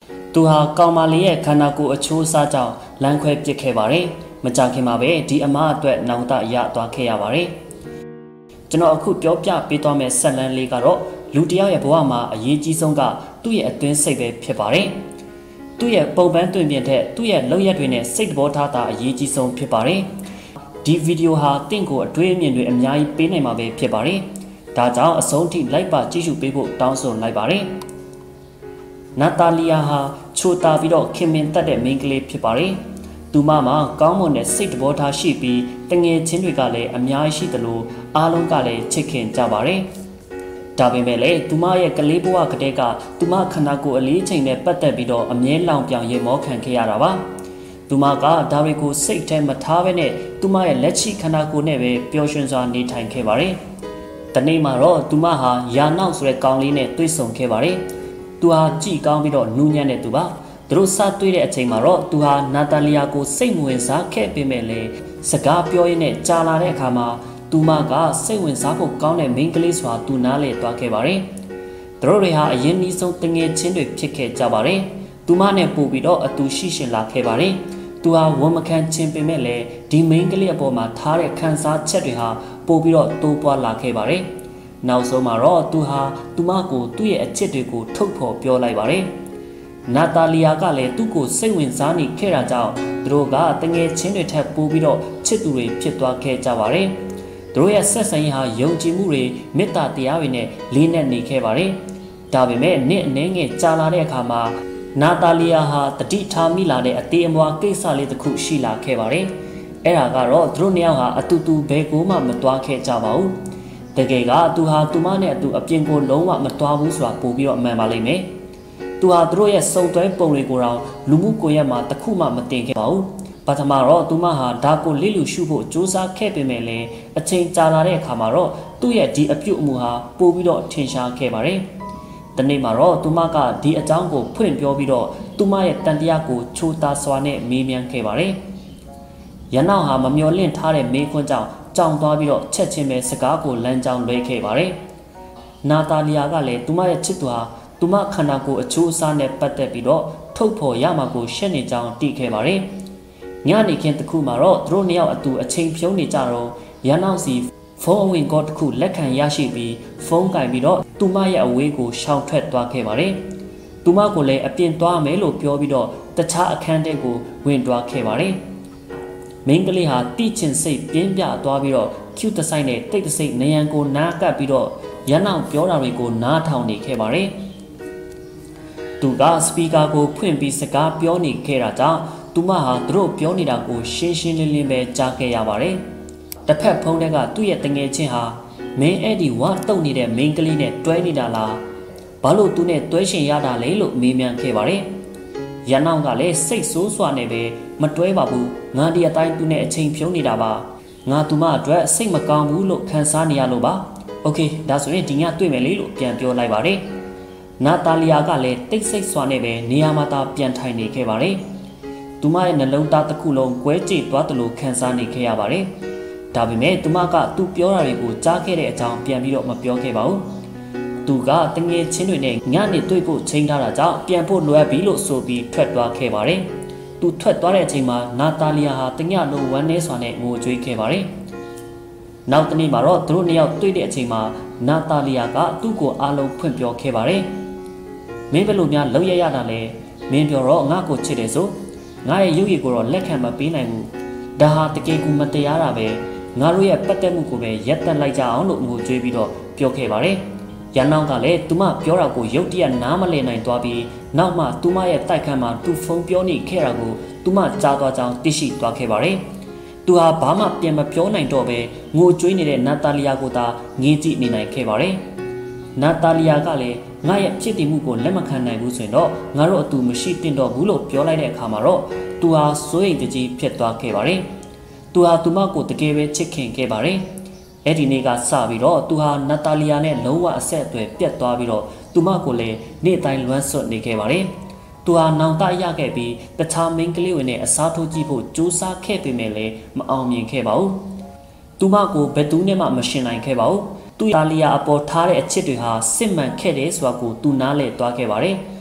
သူဟာကောင်မလေးရဲ့ခန္ဓာကိုယ်အချိုးအစားကြောင့်လမ်းခွဲပစ်ခဲ့ပါတယ်။မကြခင်မှာပဲဒီအမအတွက်နောင်တရသွားခဲ့ရပါတယ်။ကျွန်တော်အခုပြောပြပေးသွားမယ့်ဆက်လန်းလေးကတော့လူတစ်ယောက်ရဲ့ဘဝမှာအရေးကြီးဆုံးကသူ့ရဲ့အတွင်းစိတ်ပဲဖြစ်ပါတယ်။သူ့ရဲ့ပုံပန်းတွင်ပြင်တဲ့သူ့ရဲ့လုပ်ရက်တွေနဲ့စိတ်သဘောထားတာအရေးကြီးဆုံးဖြစ်ပါတယ်။ဒီဗီဒီယိုဟာတင့်ကိုအတွေ့အမြင်တွေအများကြီးပေးနိုင်မှာပဲဖြစ်ပါတယ်။ဒါကြောင့်အဆုံးထိလိုက်ပါကြည့်ရှုပေးဖို့တောင်းဆိုလိုက်ပါတယ်။နာတာလီယာဟာချိုတာပြီးတော့ခင်မင်တက်တဲ့မိန်းကလေးဖြစ်ပါတယ်။သူမမှာကောင်းမွန်တဲ့စိတ်သဘောထားရှိပြီးတငယ်ချင်းတွေကလည်းအများကြီးရှိသလိုအားလုံးကလည်းချစ်ခင်ကြပါတယ်။ဒါပေမဲ့လည်းသူမရဲ့ကလေးဘဝကတည်းကသူမခန္ဓာကိုယ်အလေးချိန်နဲ့ပတ်သက်ပြီးတော့အမြဲလောင်ပြောင်ရေမောခံခဲ့ရတာပါ။သူမကဒါတွေကိုစိတ်ထဲမထားဘဲနဲ့သူမရဲ့လက်ရှိခန္ဓာကိုယ်နဲ့ပဲပျော်ရွှင်စွာနေထိုင်ခဲ့ပါတယ်။တနေ့မှာတော့သူမဟာယာနောက်ဆိုတဲ့ကောင်လေးနဲ့တွေ့ဆုံခဲ့ပါတယ်။သူဟာကြည်ကောင်းပြီးတော့နူးညံ့တဲ့သူပါသူတို့စတွေ့တဲ့အချိန်မှာတော့သူဟာနာတာလီယာကိုစိတ်ဝင်စားခဲ့ပေမဲ့လည်းစကားပြောရင်းနဲ့ကြာလာတဲ့အခါမှာသူမကစိတ်ဝင်စားဖို့ကောင်းတဲ့မိန်းကလေးစွာသူနားလည်သွားခဲ့ပါတယ်သူတို့တွေဟာအရင်နီးဆုံးတငယ်ချင်းတွေဖြစ်ခဲ့ကြပါတယ်သူမနဲ့ပို့ပြီးတော့အတူရှိရှင်လာခဲ့ပါတယ်သူဟာဝန်မခံခြင်းပေမဲ့လည်းဒီမိန်းကလေးအပေါ်မှာထားတဲ့ခံစားချက်တွေဟာပို့ပြီးတော့တိုးပွားလာခဲ့ပါတယ်နောက်ဆုံးမှာတော့သူဟာသူမကိုသူ့ရဲ့အချစ်တွေကိုထုတ်ဖော်ပြောလိုက်ပါတယ်နာတာလီယာကလည်းသူ့ကိုစိတ်ဝင်စားနေခဲ့တာကြောင့်သူတို့ကတငယ်ချင်းတွေထပ်ပို့ပြီးတော့ချစ်သူတွေဖြစ်သွားခဲ့ကြပါတယ်သူတို့ရဲ့ဆက်ဆံရေးဟာယုံကြည်မှုတွေမေတ္တာတရားတွေနဲ့လေးနက်နေခဲ့ပါတယ်ဒါပေမဲ့နှစ်အနေငယ်ကြာလာတဲ့အခါမှာနာတာလီယာဟာတတိထားမိလာတဲ့အသေးအမွှားကိစ္စလေးတစ်ခုရှိလာခဲ့ပါတယ်အဲ့ဒါကတော့သူတို့နှစ်ယောက်ဟာအတူတူဘယ်ကိုမှမသွားခဲ့ကြပါဘူးတကယ်ကသူဟာသူမနဲ့အတူအပြင်ကိုလုံးဝမသွားဘူးဆိုတာပို့ပြီးတော့မှန်ပါလိမ့်မယ်သူဟာသူတို့ရဲ့စုံတွဲပုံတွေကိုတော့လူမှုကွန်ရက်မှာတခုမှမတင်ခဲ့ပါဘူးပထမတော့သူမဟာဒါကိုလိလူရှုဖို့စူးစမ်းခဲ့ပေမဲ့လည်းအချိန်ကြာလာတဲ့အခါမှာတော့သူ့ရဲ့ဒီအပြုတ်အမူဟာပိုပြီးတော့ထင်ရှားခဲ့ပါတယ်တနေ့မှာတော့သူမကဒီအကြောင်းကိုဖွင့်ပြောပြီးတော့သူမရဲ့တန်တရားကိုချိုးသားစွာနဲ့မေးမြန်းခဲ့ပါတယ်ရနောက်ဟာမမျော်လင့်ထားတဲ့မေးခွန်းကြောင့်ကြောင်သွားပြီးတော့ချက်ချင်းပဲစကားကိုလမ်းကြောင်းလွှဲခဲ့ပါတယ်နာတာလီယာကလည်းသူမရဲ့ချစ်သူဟာသူမခန္ဓာကိုယ်အချိုးအစားနဲ့ပတ်သက်ပြီးတော့ထုတ်ဖော်ရမှာကိုရှက်နေကြောင်းသိခဲ့ပါတယ်ညနေခင်းတစ်ခုမှာတော့သူတို့နှစ်ယောက်အတူအချိန်ဖြုံးနေကြတော့ရနောက်စီဖုန်းအဝင်ကောတစ်ခုလက်ခံရရှိပြီးဖုန်းကင်ပြီးတော့သူမရဲ့အဝေးကိုရှောင်ထွက်သွားခဲ့ပါတယ်သူမကိုလည်းအပြင်သွားမယ်လို့ပြောပြီးတော့တခြားအခန်းထဲကိုဝင်သွားခဲ့ပါတယ်မိန်းကလေးဟာတိချင်စိတ်ပြင်းပြသွားပြီးတော့ကျူတဆိုင်နဲ့တိတ်တဆိတ်နယံကိုနားကပ်ပြီးတော့ရနောက်ပြောတာတွေကိုနားထောင်နေခဲ့ပါတယ်သူကစပီကာကိုဖွင့်ပြီးစကားပြောနေခဲ့တာကြောင့်သူမဟာသူတို့ပြောနေတာကိုရှင်းရှင်းလင်းလင်းပဲကြားခဲ့ရပါတယ်တစ်ဖက်ဖုန်းထဲကသူ့ရဲ့တငယ်ချင်းဟာမင်းအဲ့ဒီဝါတုံနေတဲ့မိန်းကလေးနဲ့တွဲနေတာလားဘာလို့သူနဲ့တွဲရှင်ရတာလဲလို့မေးမြန်းခဲ့ပါတယ်ရနောက်ကလည်းစိတ်ဆိုးစွာနဲ့ပဲမတွဲပါဘူးငါဒီအတိုင်းသူနဲ့အချိန်ဖြုံးနေတာပါငါသူမအတွက်စိတ်မကောင်းဘူးလို့ခံစားနေရလို့ပါโอเคဒါဆိုရင်ဒီညတွေ့မယ်လေလို့ပြန်ပြောလိုက်ပါတယ်နာတာလီယာကလည်းတိတ်ဆိတ်စွာနဲ့ပဲနေရာမှာပြန်ထိုင်နေခဲ့ပါတယ်သူမရဲ့နှလုံးသားတစ်ခုလုံးကွဲကြေသွားတယ်လို့ခံစားနေခဲ့ရပါတယ်ဒါပေမဲ့သူမကသူပြောတာတွေကိုကြားခဲ့တဲ့အကြောင်းပြန်ပြီးတော့မပြောခဲ့ပါဘူးသူကတငယ်ချင်းတွေနဲ့ညနေတွေ့ဖို့ချိန်ထားတာကြောင့်ပြန်ဖို့လွယ်ပြီလို့ဆိုပြီးထွက်သွားခဲ့ပါတယ်သူထွက်သွားတဲ့အချိန်မှာနာတာလီယာဟာတညလုံးဝမ်းနည်းစွာနဲ့ငိုကြွေးခဲ့ပါတယ်နောက်တနေ့မှာတော့သူတို့နှစ်ယောက်တွေ့တဲ့အချိန်မှာနာတာလီယာကသူ့ကိုအားလုံးဖွင့်ပြောခဲ့ပါတယ်မင်းဘယ်လိုများလုပ်ရတာလဲမင်းပြောတော့ငါ့ကိုချစ်တယ်ဆိုငါရဲ့ရုပ်ရည်ကိုတော့လက်ခံမပေးနိုင်ဘူးဒါဟာတကယ်ကိုမတရားတာပဲငါတို့ရဲ့ပတ်သက်မှုကိုပဲရက်တက်လိုက်ကြအောင်လို့ငိုကြွေးပြီးတော့ပြောခဲ့ပါတယ်ရန်နောက်ကလည်းသူမပြောတာကိုရုတ်တရက်နားမလည်နိုင်သွားပြီးနောက်မှသူမရဲ့တိုက်ခန်းမှာသူဖုန်းပြောနေခဲ့တာကိုသူမကြားသွားကြောင်းသိရှိသွားခဲ့ပါတယ်သူဟာဘာမှပြန်မပြောနိုင်တော့ပဲငိုကြွေးနေတဲ့နာတာလီယာကိုသာငေးကြည့်နေနိုင်ခဲ့ပါတယ်နာတာလီယာကလည်းငါရဲ့ဖြစ်တည်မှုကိုလက်မခံနိုင်ဘူးဆိုရင်တော့ငါတို့အတူမရှိတင်တော့ဘူးလို့ပြောလိုက်တဲ့အခါမှာတော့သူဟာစိုးရိမ်တကြီးဖြစ်သွားခဲ့ပါတယ်သူဟာသူမကိုတကယ်ပဲချစ်ခင်ခဲ့ပါတယ်အဲ့ဒီနေ့ကစပြီးတော့သူဟာနာတာလီယာနဲ့လုံးဝအဆက်အသွယ်ပြတ်သွားပြီးတော့သူမကိုလည်းနေ့တိုင်းလွမ်းဆွတ်နေခဲ့ပါတယ်သူဟာနောင်တရခဲ့ပြီးတခြားမိန်းကလေးတွေနဲ့အစားထိုးကြည့်ဖို့ကြိုးစားခဲ့ပေမဲ့လည်းမအောင်မြင်ခဲ့ပါဘူးသူမကိုဘယ်သူနဲ့မှမရှင်နိုင်ခဲ့ပါဘူးသူတာလီယာအပေါ်ထားတဲ့အချစ်တွေဟာစစ်မှန်ခဲ့တယ်ဆိုတာကိုသူနားလည်သွားခဲ့ပါတယ်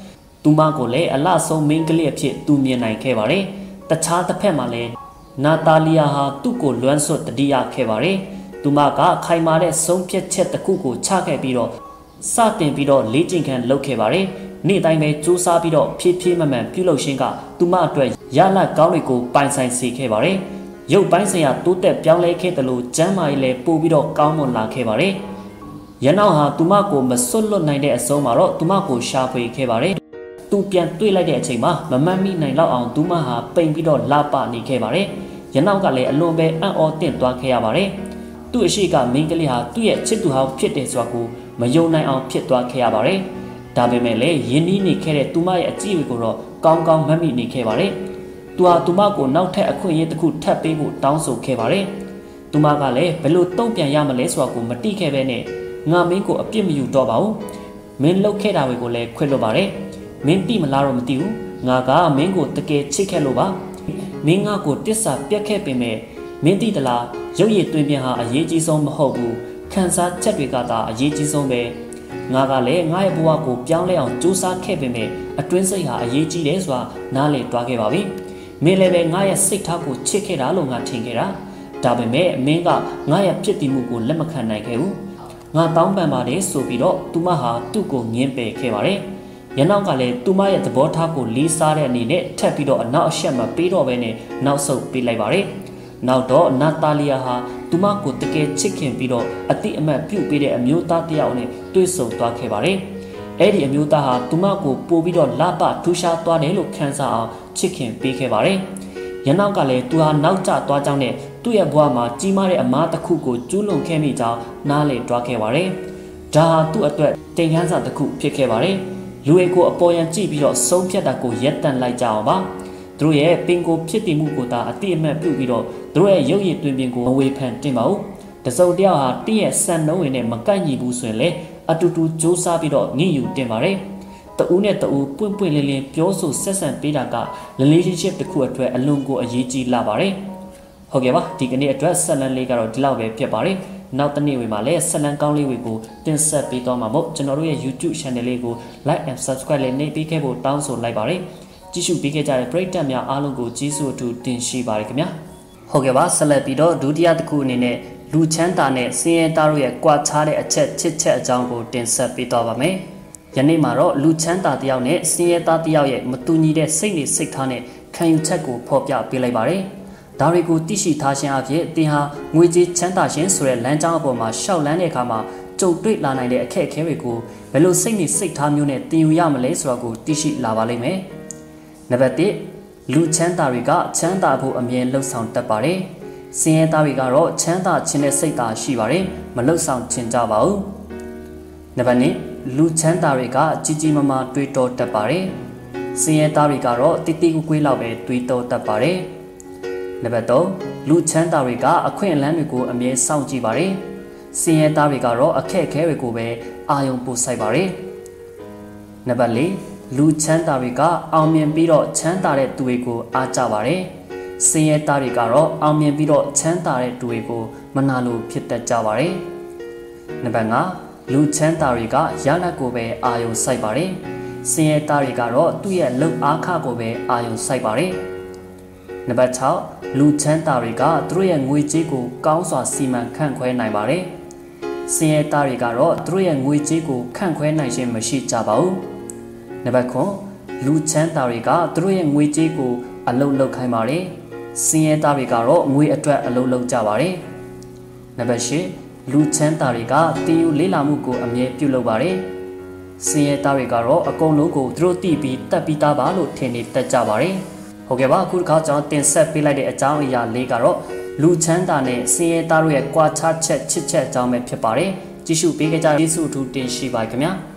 သူမကိုလည်းအလှဆုံးမိန်းကလေးအဖြစ်သူမြင်နိုင်ခဲ့ပါတယ်တခြားတစ်ဖက်မှာလည်းနာတာလီယာဟာသူ့ကိုလွမ်းဆွတ်တတိယခဲ့ပါတယ်သူမကခိုင်မာတဲ့ဆုံးဖြတ်ချက်တစ်ခုကိုချခဲ့ပြီးတော့စတင်ပြီးတော့လေ့ကျင့်ခန်းလုပ်ခဲ့ပါတယ်နေ့တိုင်းပဲစူးစမ်းပြီးတော့ဖြည်းဖြည်းမှန်မှန်ပြုလုပ်ခြင်းကသူမအတွက်ရလဒ်ကောင်းတွေကိုပိုင်ဆိုင်စေခဲ့ပါတယ်ရုပ်ပိုင်းဆိုင်ရာတိုးတက်ပြောင်းလဲခဲ့တယ်လို့ကျမ်းမာရေးလည်းပို့ပြီးတော့ကောင်းမွန်လာခဲ့ပါတယ်ရနောက်ဟာသူမကိုမစွတ်လွတ်နိုင်တဲ့အဆုံးမှာတော့သူမကိုရှာဖွေခဲ့ပါတယ်သူပြန်တွေ့လိုက်တဲ့အချိန်မှာမမှတ်မိနိုင်တော့အောင်သူမဟာပိန်ပြီးတော့လာပနေခဲ့ပါတယ်ရနောက်ကလည်းအလွန်ပဲအံ့ဩသင့်သွားခဲ့ရပါတယ်သူ့အရှိကမိန်းကလေးဟာသူ့ရဲ့ချစ်သူဟောင်းဖြစ်တယ်ဆိုတာကိုမယုံနိုင်အောင်ဖြစ်သွားခဲ့ရပါတယ်ဒါပေမဲ့လည်းယဉ်နီးနေခဲ့တဲ့သူမရဲ့အကြည့်တွေကိုတော့ကောင်းကောင်းမှတ်မိနေခဲ့ပါတယ်သူဟာသူမကိုနောက်ထပ်အခွင့်အရေးတစ်ခုထပ်ပေးဖို့တောင်းဆိုခဲ့ပါတယ်သူမကလည်းဘယ်လိုတုံ့ပြန်ရမလဲဆိုတာကိုမသိခဲ့ပဲနဲ့ငါမင်းကိုအပြစ်မယူတော့ပါဘူးမင်းလုပ်ခဲ့တာတွေကိုလည်းခွင့်လွှတ်ပါတယ်မင်းတိမလားတော့မသိဘူးငါကမင်းကိုတကယ်ချစ်ခဲ့လို့ပါမင်းငါကိုတစ္ဆာပြတ်ခဲ့ပေမဲ့မင်းတိတလားရုပ်ရည်တွင်ပြန်ဟာအရေးကြီးဆုံးမဟုတ်ဘူးခံစားချက်တွေကသာအရေးကြီးဆုံးပဲငါကလည်းငါရဲ့ဘဝကိုပြောင်းလဲအောင်ကြိုးစားခဲ့ပေမဲ့အတွင်းစိတ်ဟာအရေးကြီးတယ်ဆိုတာနားလည်သွားခဲ့ပါပြီမင်းလည်းပဲငါရဲ့စိတ်ထားကိုချစ်ခဲ့တာလို့ငါထင်ခဲ့တာဒါပေမဲ့မင်းကငါရဲ့ဖြစ်တည်မှုကိုလက်မခံနိုင်ခဲ့ဘူးငါတောင်းပန်ပါတယ်ဆိုပြီးတော့သူမဟာသူ့ကိုငင်းပယ်ခဲ့ပါတယ်ရနောက်ကလည်းသူမရဲ့သဘောထားကိုလေးစားတဲ့အနေနဲ့ထပ်ပြီးတော့အနောက်အရှက်မပေးတော့ဘဲနဲ့နောက်ဆုတ်ပေးလိုက်ပါတယ်နောက်တော့နာတာလီယာဟာသူမကိုတကယ်ချစ်ခင်ပြီးတော့အတိအမှတ်ပြုတ်ပေးတဲ့အမျိုးသားတစ်ယောက်နဲ့တွေ့ဆုံသွားခဲ့ပါတယ်အဲ့ဒီအမျိုးသားဟာသူမကိုပို့ပြီးတော့လပထူးရှားသွားတယ်လို့ခံစားအောင်ချစ်ခင်ပေးခဲ့ပါတယ်ရနောက်ကလည်းသူဟာနောက်ကျသွားကြောင်းနဲ့သူ့ရဲ့ဘဝမှာကြီးမားတဲ့အမားတစ်ခုကိုကျူးလွန်ခဲ့မိကြောင်းနားလည်သွားခဲ့ပါတယ်ဒါဟာသူ့အတွက်တင်ခန်းစာတစ်ခုဖြစ်ခဲ့ပါတယ်လူတွေကိုအပေါ်ယံကြည့်ပြီးတော့ဆုံးဖြတ်တာကိုရက်တန့်လိုက်ကြအောင်ပါသူတို့ရဲ့ပင်ကိုဖြစ်တည်မှုကိုသာအတိအမှတ်ပြုပြီးတော့သူတို့ရဲ့ရုပ်ရည်တွင်ပင်ကိုမဝေဖန်တင်ပါဘူးတစုံတယောက်ဟာတင့်ရဲ့စံနှုန်းဝင်နဲ့မကိုက်ညီဘူးဆိုရင်လေအတူတူစူးစမ်းပြီးတော့ညှိယူတင်ပါတယ်တူနဲ့တူပွင့်ပွင့်လင်းလင်းပြောဆိုဆက်ဆံပေးတာက relationship တစ်ခုအတွက်အလွန်ကိုအရေးကြီးလာပါတယ်ဟုတ်ကဲ့ပါဒီကနေ့အတွက်ဆက်လန်းလေးကတော့ဒီလောက်ပဲဖြစ်ပါတယ်နောက်တစ်နေ့ဝင်မှာလည်းဆက်လန်းကောင်းလေးတွေကိုတင်ဆက်ပေးသွားမှာမို့ကျွန်တော်တို့ရဲ့ YouTube channel လေးကို like and subscribe လေးနှိပ်ပေးခဲ့ဖို့တောင်းဆိုလိုက်ပါတယ်ကြည့်ရှုပေးခဲ့ကြတဲ့ပရိသတ်များအားလုံးကိုကျေးဇူးအထူးတင်ရှိပါတယ်ခင်ဗျာဟုတ်ကဲ့ပါဆက်လက်ပြီးတော့ဒုတိယတစ်ခုအနေနဲ့လူချမ်းသာနဲ့စင်ရဲသားတို့ရဲ့ကြွားချတဲ့အချက်ချစ်ချက်အကြောင်းကိုတင်ဆက်ပေးသွားပါမယ်ယနေ့မှာတော့လူချမ်းသာတယောက်နဲ့စင်ရဲသားတယောက်ရဲ့မတူညီတဲ့စိတ်နေစိတ်ထားနဲ့ခံယူချက်ကိုဖော်ပြပေးလိုက်ပါတယ်ဒါတွေကိုသိရှိထားခြင်းအပြင်သင်ဟာငွေကြေးချမ်းသာခြင်းဆိုတဲ့လမ်းကြောင်းအပေါ်မှာရှောက်လန်းတဲ့အခါမှာကြုံတွေ့လာနိုင်တဲ့အခက်အခဲတွေကိုဘယ်လိုစိတ်နေစိတ်ထားမျိုးနဲ့သင်ယူရမလဲဆိုတာကိုသိရှိလာပါလိမ့်မယ်နံပါတ်1လူချမ်းသာတွေကချမ်းသာဖို့အမြဲလှုပ်ဆောင်တတ်ပါတယ်စင်ရဲသားတွေကတော့ချမ်းသာခြင်းနဲ့စိတ်သာရှိပါတယ်မလှုပ်ဆောင်ခြင်းကြပါဘူးနံပါတ်2လူချမ်းသာတွေကကြီးကြီးမားမားတွေးတောတတ်ပါတယ်စင်ရဲသားတွေကတော့တိတိကွေးလောက်ပဲတွေးတောတတ်ပါတယ်နံပါတ်3လူချမ်းသာတွေကအခွင့်အလမ်းတွေကိုအမြဲစောင့်ကြည့်ပါတယ်စင်ရဲသားတွေကတော့အခက်အခဲတွေကိုပဲအာရုံပိုစိုက်ပါတယ်နံပါတ်4လူချမ်းသာတွေကအောင်မြင်ပြီးတော့ချမ်းသာတဲ့သူတွေကိုအားကြပါတယ်စင်ရဲသားတွေကတော့အောင်မြင်ပြီးတော့ချမ်းသာတဲ့သူတွေကိုမနာလိုဖြစ်တတ်ကြပါတယ်နံပါတ်5လူချမ်းသာတွေကရလဒ်ကိုပဲအာရုံစိုက်ပါတယ်စင်ရဲသားတွေကတော့သူ့ရဲ့လုပ်အားခကိုပဲအာရုံစိုက်ပါတယ်နံပါတ်6လူချမ်းသာတွေကသူတို့ရဲ့ငွေကြေးကိုကောင်းစွာစီမံခန့်ခွဲနိုင်ပါတယ်စင်ရဲသားတွေကတော့သူတို့ရဲ့ငွေကြေးကိုခန့်ခွဲနိုင်ခြင်းမရှိကြပါဘူးနံပါတ်9လူချမ်းသာတွေကသူတို့ရဲ့ငွေကြေးကိုအလုပ်လုပ်ခိုင်းပါတယ်စင်ရဲသားတွေကတော့ငွေအတွက်အလုပ်လုပ်ကြပါတယ်နံပါတ်10လူချမ်းသာတွေကတင်ယူလေးလာမှုကိုအမြဲပြုလုပ်ပါတယ်စင်ရဲသားတွေကတော့အကုန်လုံးကိုသူတို့သိပြီးတတ်ပြီးသားပါလို့ထင်နေတတ်ကြပါတယ်ဟုတ်ကဲ့ပါအခုတစ်ခါကျွန်တော်တင်ဆက်ပေးလိုက်တဲ့အကြောင်းအရာလေးကတော့လူချမ်းသာနဲ့စင်ရဲသားတို့ရဲ့ကြွားချချက်ချစ်ချက်အကြောင်းပဲဖြစ်ပါတယ်ကြည့်ရှုပေးကြတဲ့ကျေးဇူးအထူးတင်ရှိပါခင်ဗျာ